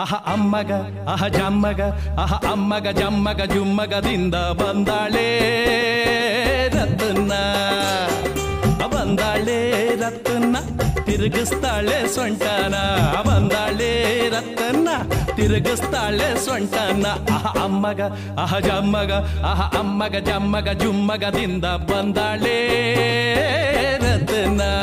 ಅಹ ಅಮ್ಮಗ ಅಹ ಜಮ್ಮಗ ಅಹ ಅಮ್ಮಗ ಜಮ್ಮಗ ಜುಮ್ಮಗದಿಂದ ಬಂದಾಳೆ ರತ್ನ ಬಂದಾಳೆ ರತ್ನ ತಿರುಗಿಸ್ತಾಳೆ ಸೊಂಟನ ಬಂದಾಳೆ ರತ್ನ ತಿರುಗಿಸ್ತಾಳೆ ಸೊಂಟನ ಅಹ ಅಮ್ಮಗ ಅಹ ಜಮ್ಮಗ ಅಹ ಅಮ್ಮಗ ಜಮ್ಮಗ ಜುಮ್ಮಗದಿಂದ ಬಂದಾಳೆ ರತ್ನ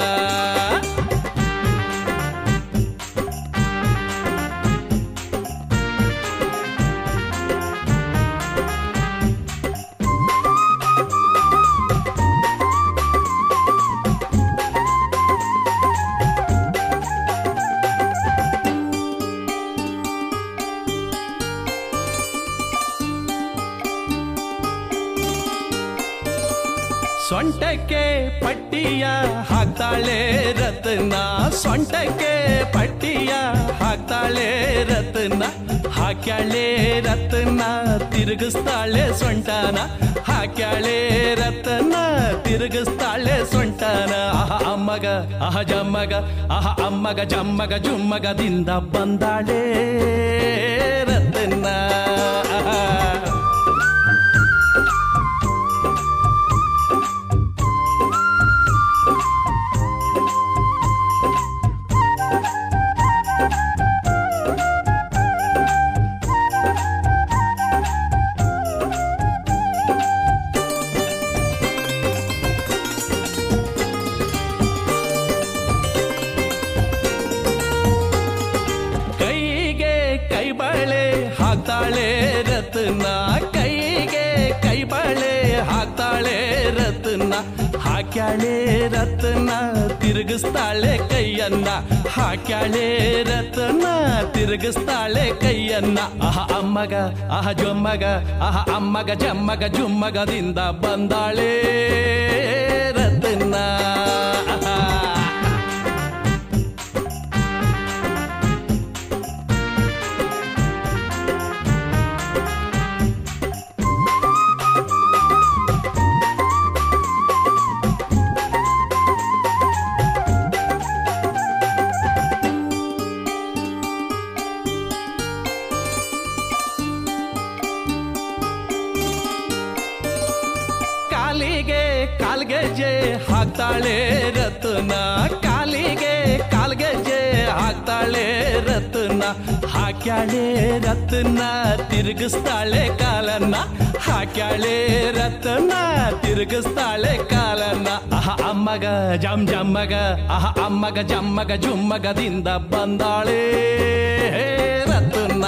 ಸೊಂಟಕ್ಕೆ ಪಟ್ಟಿಯ ಹಾಕ್ತಾಳೆ ರತ್ನ ಸೊಂಟಕ್ಕೆ ಪಟ್ಟಿಯ ಹಾಕ್ತಾಳೆ ರತ್ನ ಹಾಕ್ಯಾಳೆ ರತ್ನ ತಿರುಗಿಸ್ತಾಳೆ ಸೊಂಟನ ಹಾಕ್ಯಾಳೆ ರತ್ನ ತಿರುಗಿಸ್ತಾಳೆ ಸೊಂಟನ ಅಹ ಅಮ್ಮಗ ಅಹ ಜಮ್ಮಗ ಅಹ ಅಮ್ಮಗ ಜಮ್ಮಗ ಜುಮ್ಮಗದಿಂದ ಬಂದಾಳೆ ರತ್ನ ಹಾಕ್ತಾಳೆ ರತ್ನ ಕೈಗೆ ಕೈ ಬಳೆ ಹಾಕ್ತಾಳೆ ರತ್ನ ಹಾಕ್ಯಾಳೆ ರತ್ನ ತಿರುಗಿಸ್ತಾಳೆ ಕೈಯನ್ನ ಹಾಕ್ಯಾಳೆ ರತ್ನ ತಿರುಗಿಸ್ತಾಳೆ ಕೈಯನ್ನ ಅಹ ಅಮ್ಮಗ ಅಹ ಜೊಮ್ಮಗ ಅಹ ಅಮ್ಮಗ ಜಮ್ಮಗ ಜುಮ್ಮಗದಿಂದ ಬಂದಾಳೆ ರತ್ನ ಕಾಲಿಗೆ ಕಾಲ್ಗೆಜೆ ಹಾಕ್ತಾಳೆ ರತ್ನ ಕಾಲಿಗೆ ಕಾಲ್ಗೆಜೆ ಹಾಕ್ತಾಳೆ ರತ್ನ ಹಾಕ್ಯಾಳೆ ರತ್ನ ತಿರುಗಿಸ್ತಾಳೆ ಕಾಲನ್ನ ಹಾಕ್ಯಾಳೆ ರತ್ನ ತಿರುಗಿಸ್ತಾಳೆ ಕಾಲನ್ನ ಅಹ ಅಮ್ಮಗ ಜಮ್ ಜಮ್ಮಗ ಅಹ ಅಮ್ಮಗ ಜಮ್ಮಗ ಜುಮ್ಮಗದಿಂದ ಬಂದಾಳೆ ರತ್ನ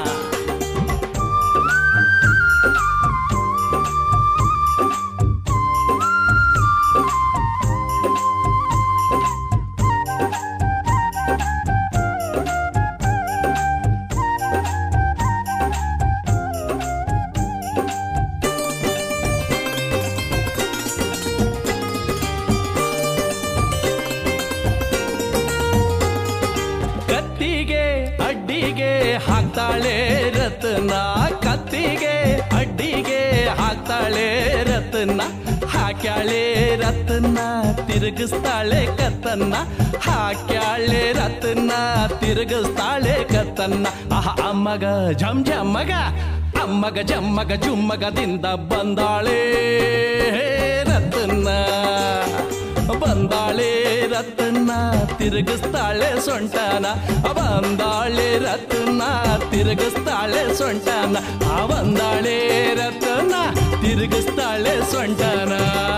ಅಡ್ಡಿಗೆ ಹಾಕ್ತಾಳೆ ರತ್ನ ಕತ್ತಿಗೆ ಅಡ್ಡಿಗೆ ಹಾಕ್ತಾಳೆ ರತ್ನ ಹಾಕ್ಯಾಳೆ ರತ್ನ ತಿರುಗಿಸ್ತಾಳೆ ಕತ್ತನ್ನ ಹಾಕ್ಯಾಳೆ ರತ್ನ ತಿರುಗಿಸ್ತಾಳೆ ಕತ್ತನ್ನ ಅಹ ಅಮ್ಮಗ ಜಮ್ ಜಮ್ಮಗ ಅಮ್ಮಗ ಜಮ್ಮಗ ಜುಮ್ಮಗದಿಂದ ಬಂದಾಳೆ ರತ್ನ ಬಂದಾಳೆ ರತ್ನ ತಿರುಗಿಸ್ತಾಳೆ ಸೊಂಟನ ಬಂದಾಳೆ ರತ್ನ ತಿರುಗಿಸ್ತಾಳೆ ಸೊಂಟನ ಬಂದಾಳೆ ರತ್ನ ತಿರುಗಿಸ್ತಾಳೆ ಸೊಂಟನ